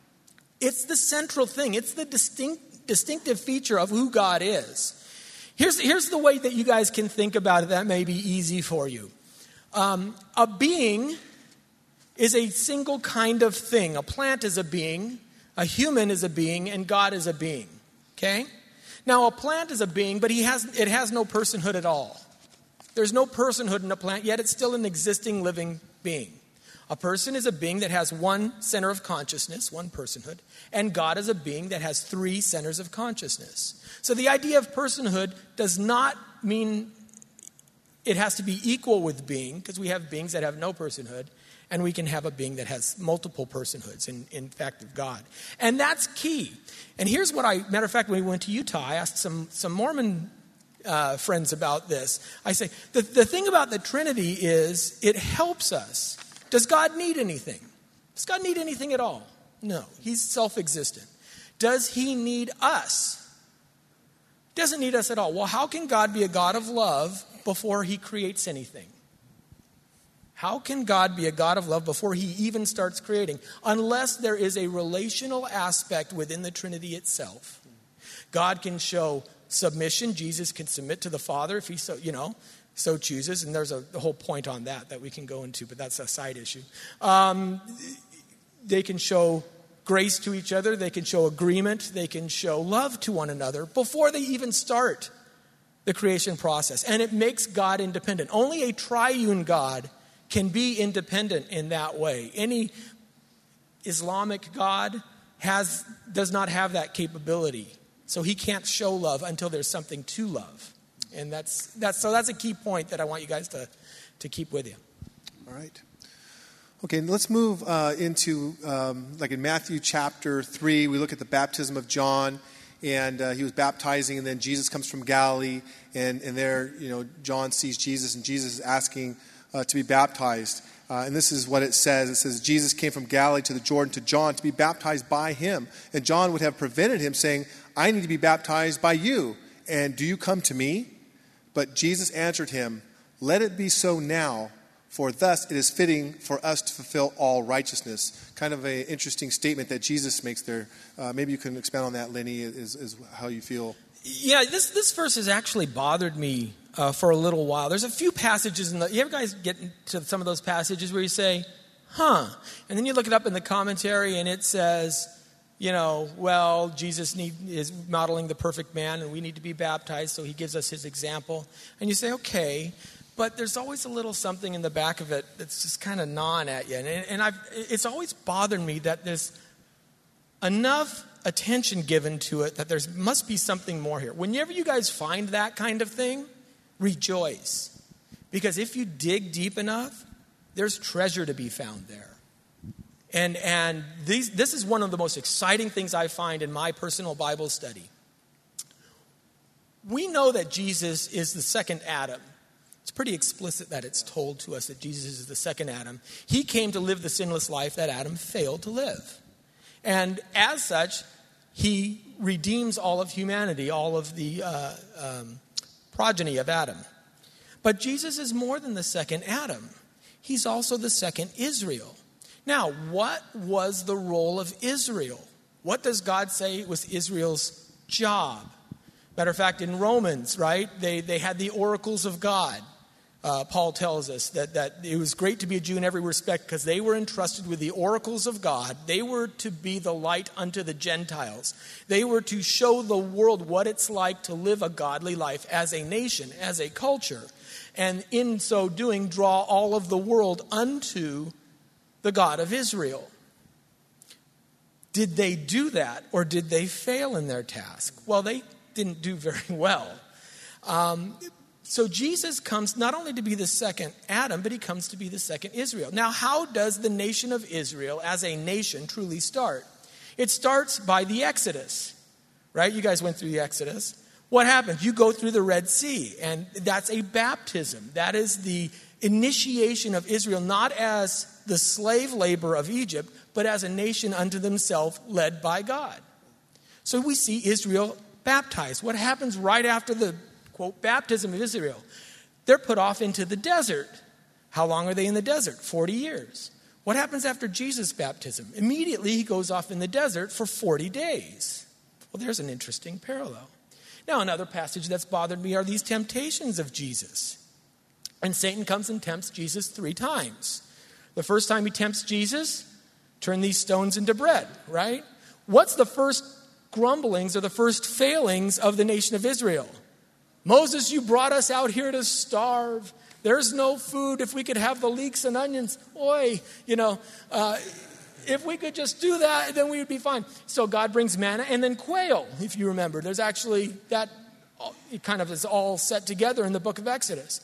it's the central thing. It's the distinct, distinctive feature of who God is. Here's, here's the way that you guys can think about it that may be easy for you. Um, a being is a single kind of thing. A plant is a being. A human is a being, and God is a being, okay? Now, a plant is a being, but he has it has no personhood at all. There's no personhood in a plant, yet it's still an existing living being. A person is a being that has one center of consciousness, one personhood, and God is a being that has three centers of consciousness. So the idea of personhood does not mean it has to be equal with being, because we have beings that have no personhood, and we can have a being that has multiple personhoods in, in fact of God. And that's key. And here's what I, matter of fact, when we went to Utah, I asked some, some Mormon uh, friends about this. I say, the, the thing about the Trinity is it helps us. Does God need anything? Does God need anything at all? No. He's self-existent. Does he need us? Doesn't need us at all. Well, how can God be a God of love before he creates anything? How can God be a God of love before he even starts creating? Unless there is a relational aspect within the Trinity itself. God can show submission. Jesus can submit to the Father if he so, you know, so chooses. And there's a, a whole point on that that we can go into, but that's a side issue. Um, they can show grace to each other. They can show agreement. They can show love to one another before they even start the creation process. And it makes God independent. Only a triune God can be independent in that way. Any Islamic God has does not have that capability. So he can't show love until there's something to love. And that's that's so that's a key point that I want you guys to, to keep with you. All right. Okay, let's move uh, into, um, like in Matthew chapter three, we look at the baptism of John, and uh, he was baptizing, and then Jesus comes from Galilee, and, and there, you know, John sees Jesus, and Jesus is asking uh, to be baptized. Uh, and this is what it says. It says, Jesus came from Galilee to the Jordan to John to be baptized by him. And John would have prevented him, saying, I need to be baptized by you, and do you come to me? But Jesus answered him, let it be so now, for thus it is fitting for us to fulfill all righteousness. Kind of an interesting statement that Jesus makes there. Uh, maybe you can expand on that, Lenny, is, is how you feel. Yeah, this, this verse has actually bothered me uh, for a little while. There's a few passages in the, you ever guys get into some of those passages where you say, huh, and then you look it up in the commentary and it says, you know, well, Jesus need, is modeling the perfect man and we need to be baptized, so he gives us his example. And you say, okay, but there's always a little something in the back of it that's just kind of gnawing at you. And, and I've, it's always bothered me that there's enough attention given to it that there must be something more here. Whenever you guys find that kind of thing, rejoice. Because if you dig deep enough, there's treasure to be found there. And and these, this is one of the most exciting things I find in my personal Bible study. We know that Jesus is the second Adam. It's pretty explicit that it's told to us that Jesus is the second Adam. He came to live the sinless life that Adam failed to live. And as such, he redeems all of humanity, all of the uh, um, progeny of Adam. But Jesus is more than the second Adam. He's also the second Israel. Now, what was the role of Israel? What does God say was Israel's job? Matter of fact, in Romans, right, they, they had the oracles of God. Uh, Paul tells us that, that it was great to be a Jew in every respect because they were entrusted with the oracles of God. They were to be the light unto the Gentiles. They were to show the world what it's like to live a godly life as a nation, as a culture. And in so doing, draw all of the world unto the God of Israel. Did they do that, or did they fail in their task? Well, they didn't do very well. Um, so Jesus comes not only to be the second Adam, but he comes to be the second Israel. Now, how does the nation of Israel as a nation truly start? It starts by the Exodus, right? You guys went through the Exodus. What happens? You go through the Red Sea, and that's a baptism. That is the initiation of Israel, not as the slave labor of Egypt, but as a nation unto themselves led by God. So we see Israel baptized. What happens right after the, quote, baptism of Israel? They're put off into the desert. How long are they in the desert? forty years. What happens after Jesus' baptism? Immediately he goes off in the desert for forty days. Well, there's an interesting parallel. Now, another passage that's bothered me are these temptations of Jesus. And Satan comes and tempts Jesus three times. The first time he tempts Jesus, turn these stones into bread, right? What's the first grumblings or the first failings of the nation of Israel? Moses, you brought us out here to starve. There's no food. If we could have the leeks and onions, oi, you know, uh, if we could just do that, then we would be fine. So God brings manna and then quail, if you remember. There's actually that, it kind of is all set together in the book of Exodus.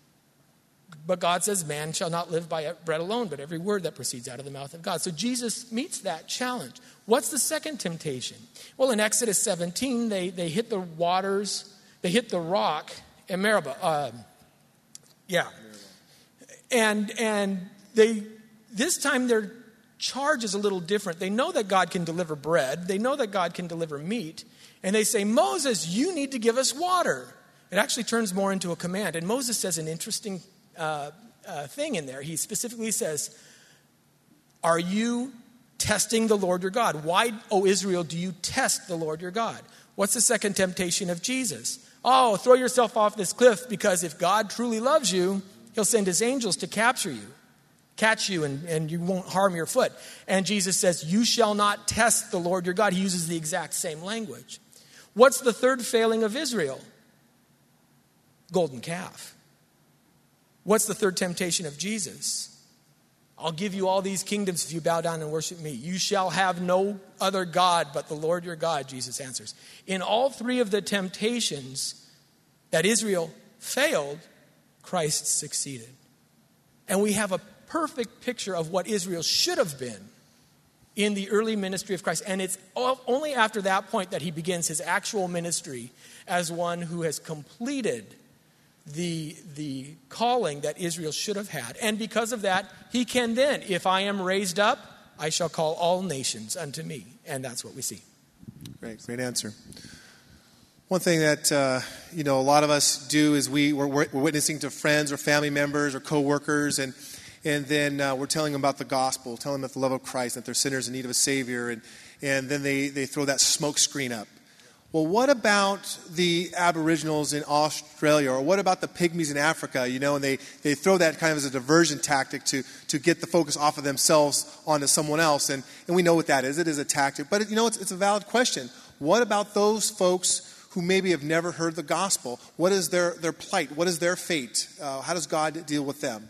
But God says, man shall not live by bread alone, but every word that proceeds out of the mouth of God. So Jesus meets that challenge. What's the second temptation? Well, in Exodus seventeen, they, they hit the waters, they hit the rock in Meribah. Uh, yeah. And, and they, this time their charge is a little different. They know that God can deliver bread. They know that God can deliver meat. And they say, Moses, you need to give us water. It actually turns more into a command. And Moses says an interesting Uh, uh, thing in there. He specifically says, are you testing the Lord your God? Why, O Israel, do you test the Lord your God? What's the second temptation of Jesus? Oh, throw yourself off this cliff, because if God truly loves you, he'll send his angels to capture you, catch you, and, and you won't harm your foot. And Jesus says, you shall not test the Lord your God. He uses the exact same language. What's the third failing of Israel? Golden calf. What's the third temptation of Jesus? I'll give you all these kingdoms if you bow down and worship me. You shall have no other God but the Lord your God, Jesus answers. In all three of the temptations that Israel failed, Christ succeeded. And we have a perfect picture of what Israel should have been in the early ministry of Christ. And it's only after that point that he begins his actual ministry as one who has completed the, the calling that Israel should have had. And because of that, he can then, if I am raised up, I shall call all nations unto me. And that's what we see. Great, great answer. One thing that, uh, you know, a lot of us do is we, we're, we're witnessing to friends or family members or coworkers, and and then uh, we're telling them about the gospel, telling them about the love of Christ, that they're sinners in need of a Savior, and, and then they, they throw that smoke screen up. Well, what about the Aboriginals in Australia, or what about the Pygmies in Africa, you know, and they, they throw that kind of as a diversion tactic to, to get the focus off of themselves onto someone else, and, and we know what that is. It is a tactic, but, it, you know, it's, it's a valid question. What about those folks who maybe have never heard the gospel? What is their, their plight? What is their fate? Uh, how does God deal with them?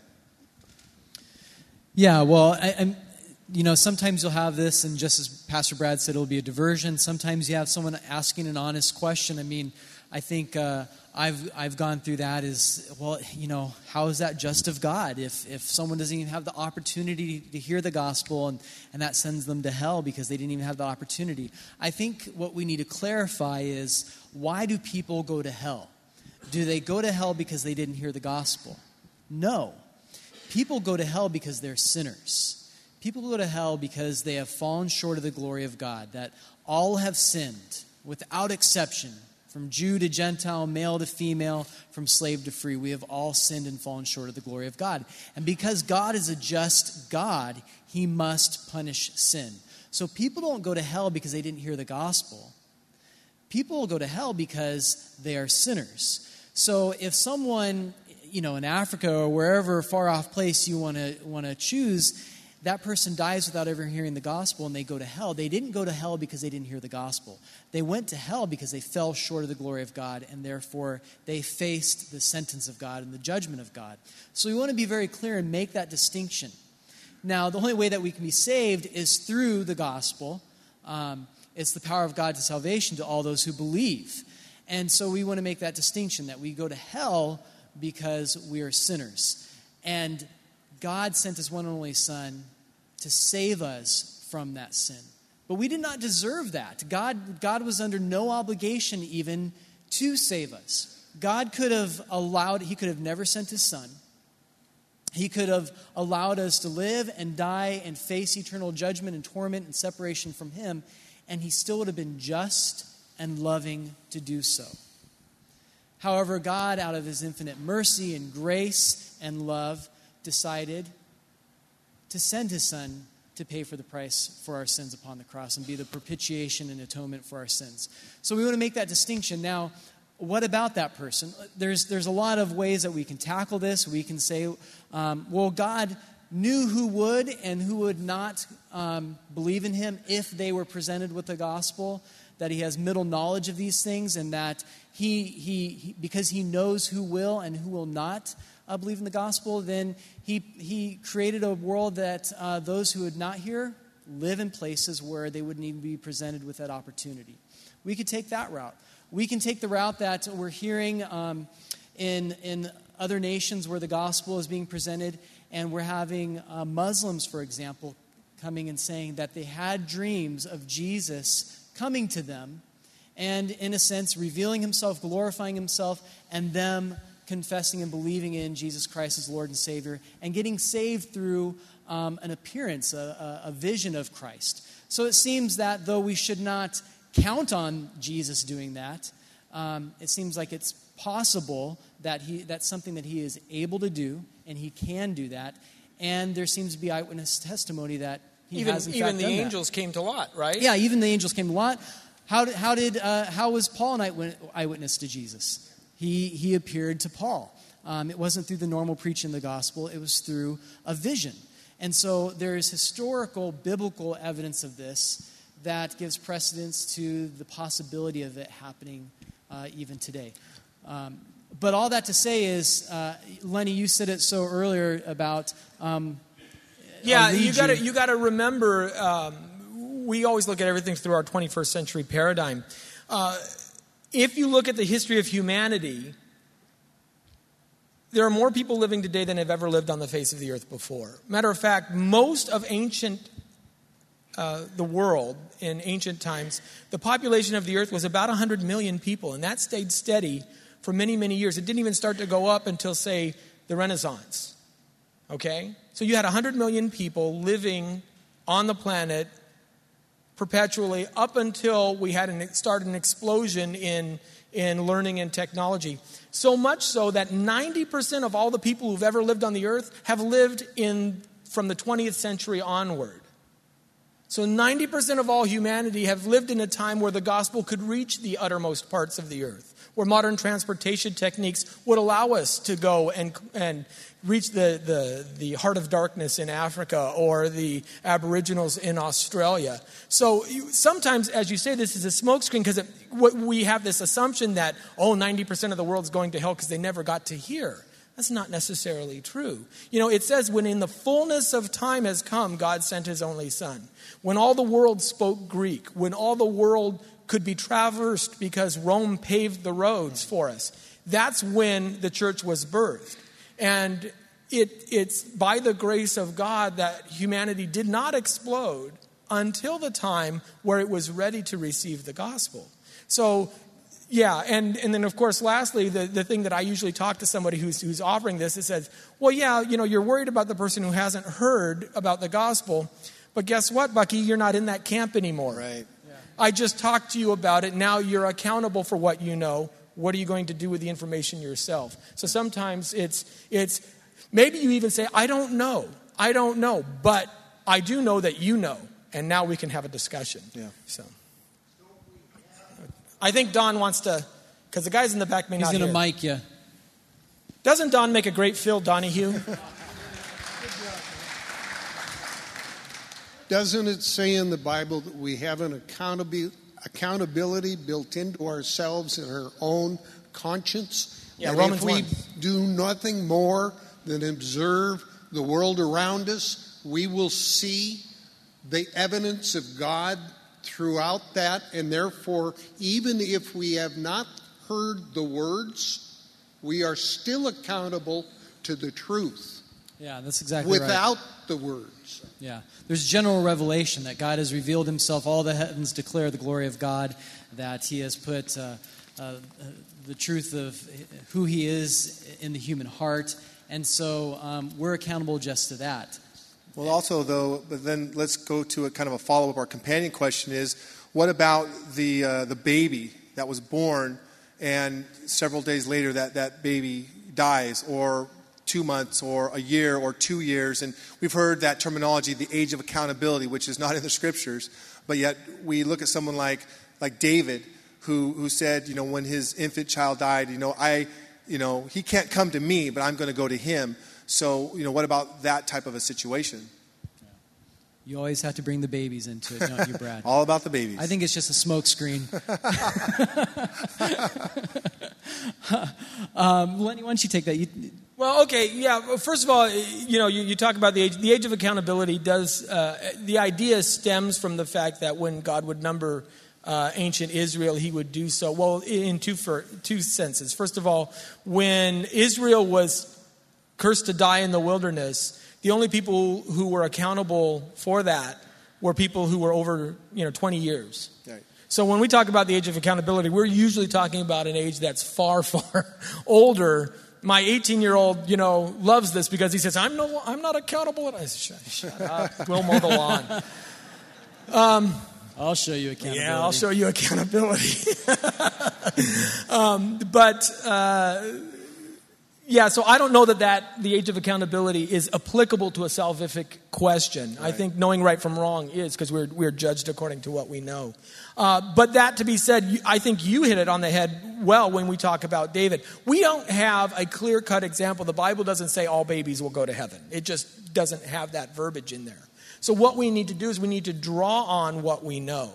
Yeah, well, I, I'm, you know, sometimes you'll have this, and just as Pastor Brad said, it'll be a diversion. Sometimes you have someone asking an honest question. I mean, I think uh, I've I've gone through that as, well, you know, how is that just of God? If if someone doesn't even have the opportunity to hear the gospel, and, and that sends them to hell because they didn't even have the opportunity. I think what we need to clarify is, why do people go to hell? Do they go to hell because they didn't hear the gospel? No. People go to hell because they're sinners. People go to hell because they have fallen short of the glory of God, that all have sinned without exception, from Jew to Gentile, male to female, from slave to free. We have all sinned and fallen short of the glory of God. And because God is a just God, he must punish sin. So people don't go to hell because they didn't hear the gospel. People go to hell because they are sinners. So if someone, you know, in Africa or wherever far off place you want to want to choose, that person dies without ever hearing the gospel and they go to hell. They didn't go to hell because they didn't hear the gospel. They went to hell because they fell short of the glory of God, and therefore they faced the sentence of God and the judgment of God. So we want to be very clear and make that distinction. Now, the only way that we can be saved is through the gospel. Um, it's the power of God to salvation to all those who believe. And so we want to make that distinction, that we go to hell because we are sinners. And God sent his one and only Son to save us from that sin. But we did not deserve that. God, God was under no obligation even to save us. God could have allowed, he could have never sent his Son. He could have allowed us to live and die and face eternal judgment and torment and separation from him, and he still would have been just and loving to do so. However, God, out of his infinite mercy and grace and love, decided to send his Son to pay for the price for our sins upon the cross and be the propitiation and atonement for our sins. So we want to make that distinction. Now, what about that person? There's, there's a lot of ways that we can tackle this. We can say, um, well, God knew who would and who would not um, believe in him if they were presented with the gospel, that he has middle knowledge of these things, and that he, he, he because he knows who will and who will not uh, believe in the gospel, then he, he created a world that uh, those who would not hear live in places where they wouldn't even be presented with that opportunity. We could take that route. We can take the route that we're hearing um, in, in other nations where the gospel is being presented, and we're having uh, Muslims, for example, coming and saying that they had dreams of Jesus coming to them and, in a sense, revealing himself, glorifying himself, and them confessing and believing in Jesus Christ as Lord and Savior and getting saved through um, an appearance, a, a vision of Christ. So it seems that though we should not count on Jesus doing that, um, it seems like it's possible that he that's something that he is able to do, and he can do that. And there seems to be eyewitness testimony that he even, has in even fact the done angels that. came to Lot, right? Yeah, even the angels came to Lot. How did how did uh, how was Paul an eyewitness to Jesus? He he appeared to Paul. Um, it wasn't through the normal preaching of the gospel. It was through a vision. And so there is historical, biblical evidence of this that gives precedence to the possibility of it happening uh, even today. Um, but all that to say is, uh, Lenny, you said it so earlier about. Um, yeah, you got to you got to remember. Um, we always look at everything through our twenty-first century paradigm. Uh, if you look at the history of humanity, there are more people living today than have ever lived on the face of the earth before. Matter of fact, most of ancient uh, the world in ancient times, the population of the earth was about one hundred million people, and that stayed steady for many, many years. It didn't even start to go up until, say, the Renaissance. Okay? So you had one hundred million people living on the planet perpetually up until we had an, started an explosion in, in learning and technology. So much so that ninety percent of all the people who've ever lived on the earth have lived in from the twentieth century onward. So ninety percent of all humanity have lived in a time where the gospel could reach the uttermost parts of the earth, where modern transportation techniques would allow us to go and and reach the, the, the heart of darkness in Africa or the Aboriginals in Australia. So you, sometimes, as you say, this is a smokescreen because we have this assumption that, oh, ninety percent of the world's going to hell because they never got to hear. That's not necessarily true. You know, it says, when in the fullness of time has come, God sent his only son. When all the world spoke Greek, when all the world could be traversed because Rome paved the roads for us, that's when the church was birthed. And it, it's by the grace of God that humanity did not explode until the time where it was ready to receive the gospel. So, yeah, and, and then, of course, lastly, the, the thing that I usually talk to somebody who's, who's offering this, it says, well, yeah, you know, you're worried about the person who hasn't heard about the gospel, but guess what, Bucky? You're not in that camp anymore. Right. Yeah. I just talked to you about it. Now you're accountable for what you know. What are you going to do with the information yourself? So sometimes it's, it's maybe you even say, I don't know. I don't know. But I do know that you know. And now we can have a discussion. Yeah. So I think Don wants to, because the guys in the back may He's not hear. He's going to mic you. Doesn't Don make a great Phil Donahue? Doesn't it say in the Bible that we have an accountability accountability built into ourselves in our own conscience? Yeah, and Romans if we one. do nothing more than observe the world around us, we will see the evidence of God throughout that, and therefore, even if we have not heard the words, we are still accountable to the truth. Yeah, that's exactly without right. the words. Yeah. There's general revelation that God has revealed himself. All the heavens declare the glory of God, that he has put uh, uh, the truth of who he is in the human heart. And so um, we're accountable just to that. Well, also, though, but then let's go to a kind of a follow-up. Our companion question is, what about the uh, the baby that was born and several days later that, that baby dies, or two months or a year or two years? And we've heard that terminology, the age of accountability, which is not in the scriptures, but yet we look at someone like like David, who who said, you know, when his infant child died, you know, I, you know, he can't come to me, but I'm going to go to him. So, you know, what about that type of a situation? You always have to bring the babies into it, don't you, Brad? All about the babies. I think it's just a smoke screen. um, Lenny, why don't you take that? You, Well, okay, yeah. Well, first of all, you know, you, you talk about the age. The age of accountability does, uh, the idea stems from the fact that when God would number uh, ancient Israel, he would do so, well, in two, for, two senses. First of all, when Israel was cursed to die in the wilderness, the only people who were accountable for that were people who were over, you know, twenty years. Right. So when we talk about the age of accountability, we're usually talking about an age that's far, far older. My eighteen-year-old, you know, loves this because he says, I'm no, I'm not accountable. And I say, shut, shut up. We'll mow the lawn. Um, I'll show you accountability. Yeah, I'll show you accountability. um, but, uh, yeah, so I don't know that, that the age of accountability is applicable to a salvific question. Right. I think knowing right from wrong is, because we're, we're judged according to what we know. Uh, but that to be said, I think you hit it on the head well when we talk about David. We don't have a clear-cut example. The Bible doesn't say all babies will go to heaven. It just doesn't have that verbiage in there. So what we need to do is we need to draw on what we know.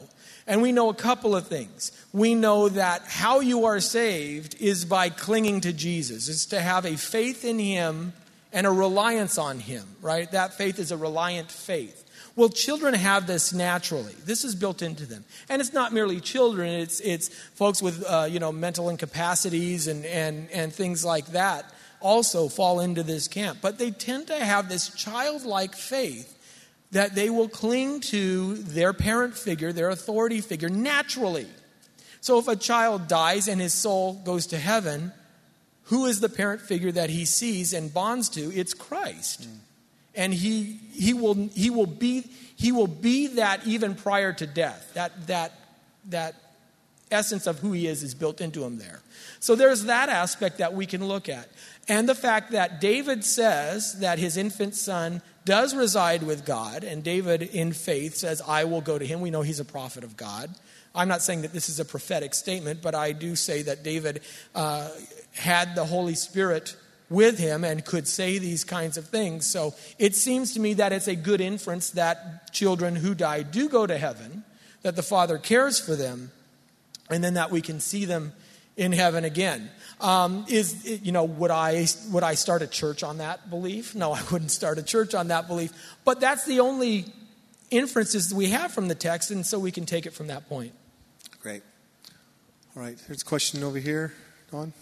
And we know a couple of things. We know that how you are saved is by clinging to Jesus. It's to have a faith in him and a reliance on him, right? That faith is a reliant faith. Well, children have this naturally. This is built into them. And it's not merely children. It's it's folks with, uh, you know, mental incapacities and, and, and things like that also fall into this camp. But they tend to have this childlike faith that they will cling to their parent figure, their authority figure, naturally. So if a child dies and his soul goes to heaven, who is the parent figure that he sees and bonds to? It's Christ. Mm. And he he will he will be he will be that even prior to death. That that that essence of who he is is built into him there. So there's that aspect that we can look at. And the fact that David says that his infant son does reside with God, and David in faith says, I will go to him. We know he's a prophet of God. I'm not saying that this is a prophetic statement, but I do say that David uh, had the Holy Spirit with him and could say these kinds of things. So it seems to me that it's a good inference that children who die do go to heaven, that the Father cares for them, and then that we can see them in heaven again. Um, is you know would I would I start a church on that belief? No, I wouldn't start a church on that belief. But that's the only inferences we have from the text, and so we can take it from that point. Great. All right, here's a question over here, Don.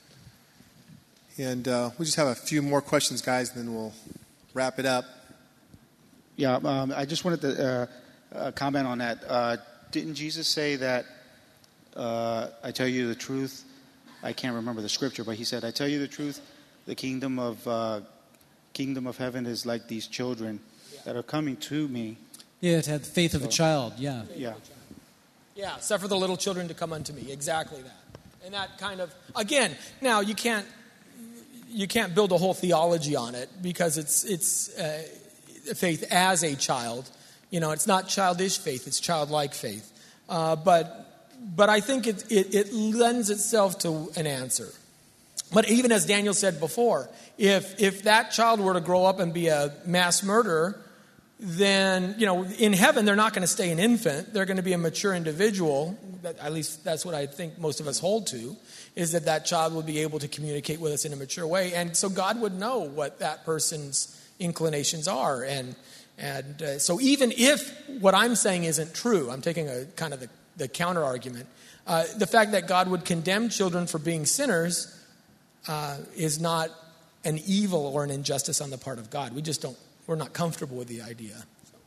And uh, we just have a few more questions, guys, and then we'll wrap it up. Yeah, um, I just wanted to uh, uh, comment on that. Uh, didn't Jesus say that, uh, I tell you the truth, I can't remember the scripture, but he said, I tell you the truth, the kingdom of uh, kingdom of heaven is like these children that are coming to me. Yeah, to have the faith so, of a child, yeah. Yeah. Yeah, suffer the little children to come unto me. Exactly that. And that kind of, again, now you can't, You can't build a whole theology on it because it's it's uh, faith as a child. You know, it's not childish faith; it's childlike faith. Uh, but but I think it, it it lends itself to an answer. But even as Daniel said before, if if that child were to grow up and be a mass murderer, then you know in heaven they're not going to stay an infant; they're going to be a mature individual. At least that's what I think most of us hold to. Is that that child will be able to communicate with us in a mature way. And so God would know what that person's inclinations are. And and uh, so even if what I'm saying isn't true, I'm taking a kind of the, the counter argument, uh, the fact that God would condemn children for being sinners uh, is not an evil or an injustice on the part of God. We just don't, we're not comfortable with the idea.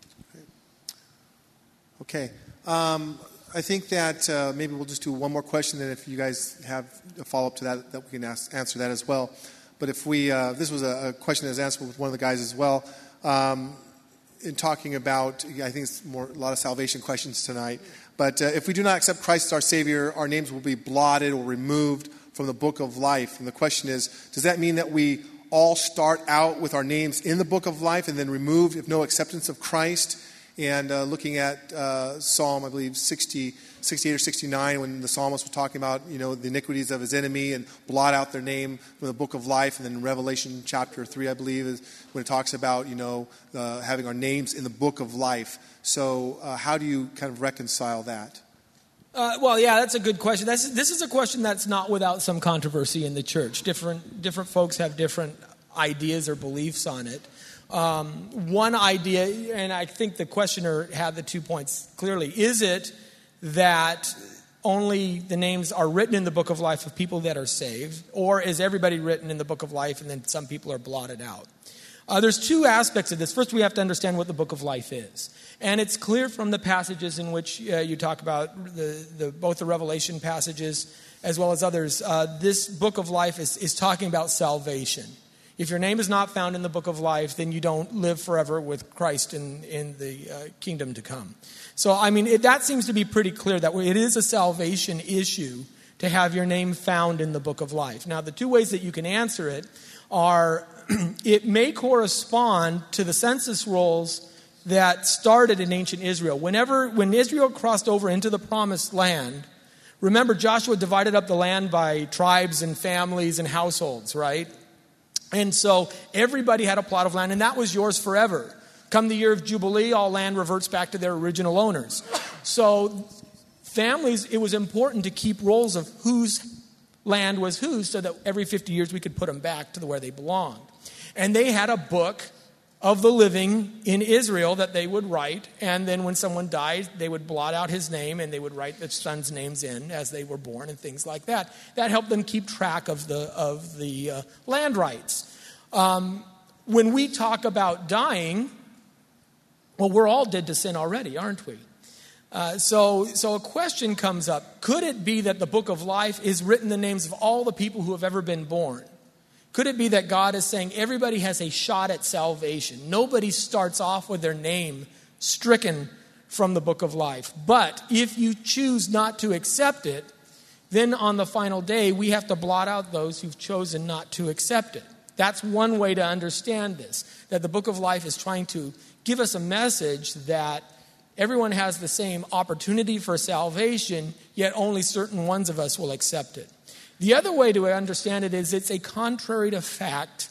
Okay. Um, I think that uh, maybe we'll just do one more question, and if you guys have a follow-up to that, that we can ask, answer that as well. But if we, uh, this was a, a question that was answered with one of the guys as well, um, in talking about, I think it's more a lot of salvation questions tonight. But uh, if we do not accept Christ as our Savior, our names will be blotted or removed from the book of life. And the question is, does that mean that we all start out with our names in the book of life and then removed if no acceptance of Christ? And uh, looking at uh, Psalm, I believe, sixty, sixty-eight or sixty-nine, when the psalmist was talking about, you know, the iniquities of his enemy and blot out their name from the book of life. And then in Revelation chapter three, I believe, is when it talks about, you know, uh, having our names in the book of life. So uh, how do you kind of reconcile that? Uh, well, yeah, that's a good question. That's, this is a question that's not without some controversy in the church. Different different folks have different ideas or beliefs on it. Um, one idea, and I think the questioner had the two points clearly, is it that only the names are written in the book of life of people that are saved, or is everybody written in the book of life and then some people are blotted out? Uh, there's two aspects of this. First, we have to understand what the book of life is. And it's clear from the passages in which uh, you talk about, the, the, both the Revelation passages as well as others. Uh, this book of life is, is talking about salvation. If your name is not found in the book of life, then you don't live forever with Christ in, in the uh, kingdom to come. So, I mean, it, that seems to be pretty clear that it is a salvation issue to have your name found in the book of life. Now, the two ways that you can answer it are it may correspond to the census rolls that started in ancient Israel. Whenever, when Israel crossed over into the promised land, remember Joshua divided up the land by tribes and families and households, right? And so everybody had a plot of land, and that was yours forever. Come the year of Jubilee, all land reverts back to their original owners. So families, it was important to keep rolls of whose land was whose so that every fifty years we could put them back to where they belonged. And they had a book of the living in Israel that they would write, and then when someone died, they would blot out his name and they would write the sons' names in as they were born and things like that. That helped them keep track of the of the uh, land rights. Um, when we talk about dying, well, we're all dead to sin already, aren't we? Uh, so, so a question comes up. Could it be that the book of life is written the names of all the people who have ever been born? Could it be that God is saying everybody has a shot at salvation? Nobody starts off with their name stricken from the book of life. But if you choose not to accept it, then on the final day, we have to blot out those who've chosen not to accept it. That's one way to understand this, that the book of life is trying to give us a message that everyone has the same opportunity for salvation, yet only certain ones of us will accept it. The other way to understand it is it's a contrary to fact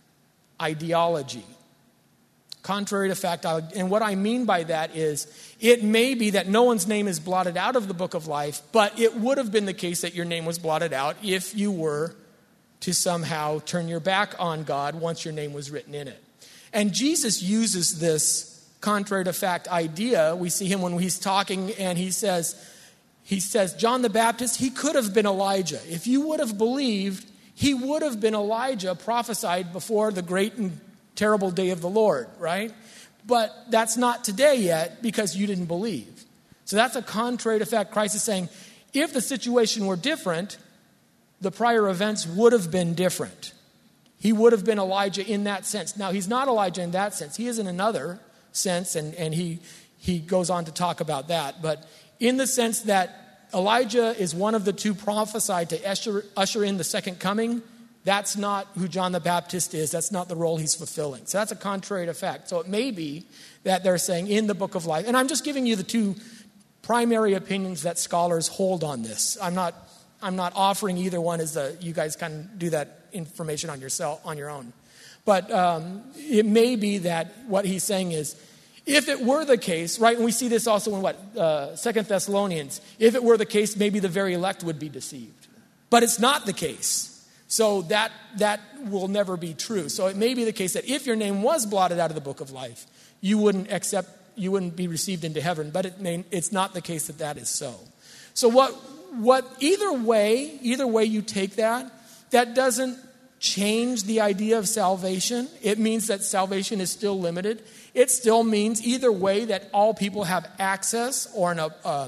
ideology. Contrary to fact, and what I mean by that is it may be that no one's name is blotted out of the book of life, but it would have been the case that your name was blotted out if you were to somehow turn your back on God once your name was written in it. And Jesus uses this contrary to fact idea. We see him when he's talking and he says, he says, John the Baptist, he could have been Elijah. If you would have believed, he would have been Elijah prophesied before the great and terrible day of the Lord, right? But that's not today yet because you didn't believe. So that's a contrary to fact. Christ is saying, if the situation were different, the prior events would have been different. He would have been Elijah in that sense. Now, he's not Elijah in that sense. He is in another sense, and, and he, he goes on to talk about that. But in the sense that Elijah is one of the two prophesied to usher, usher in the second coming, that's not who John the Baptist is. That's not the role he's fulfilling. So that's a contrary to fact. So it may be that they're saying in the book of life, and I'm just giving you the two primary opinions that scholars hold on this. I'm not I'm not offering either one as a, you guys can do that information on yourself, on your own. But um, it may be that what he's saying is, if it were the case, right, and we see this also in what, uh, Second Thessalonians, if it were the case, maybe the very elect would be deceived. But it's not the case. So that that will never be true. So it may be the case that if your name was blotted out of the book of life, you wouldn't accept, you wouldn't be received into heaven. But it may, it's not the case that that is so. So what what either way, either way you take that, that doesn't change the idea of salvation. It means that salvation is still limited. It still means either way that all people have access or an, uh,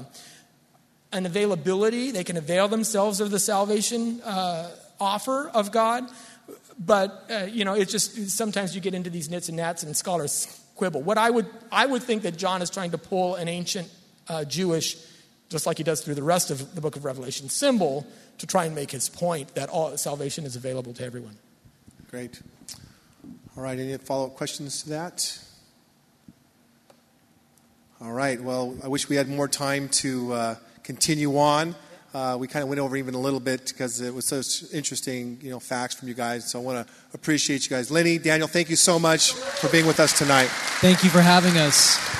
an availability. They can avail themselves of the salvation uh, offer of God. But, uh, you know, it's just sometimes you get into these nits and gnats and scholars quibble. What I would I would think that John is trying to pull an ancient uh, Jewish, just like he does through the rest of the book of Revelation, symbol to try and make his point that all salvation is available to everyone. Great. All right, any follow-up questions to that? All right, well, I wish we had more time to uh, continue on. Uh, we kind of went over even a little bit because it was such interesting, you know, facts from you guys. So I want to appreciate you guys. Lenny, Daniel, thank you so much for being with us tonight. Thank you for having us.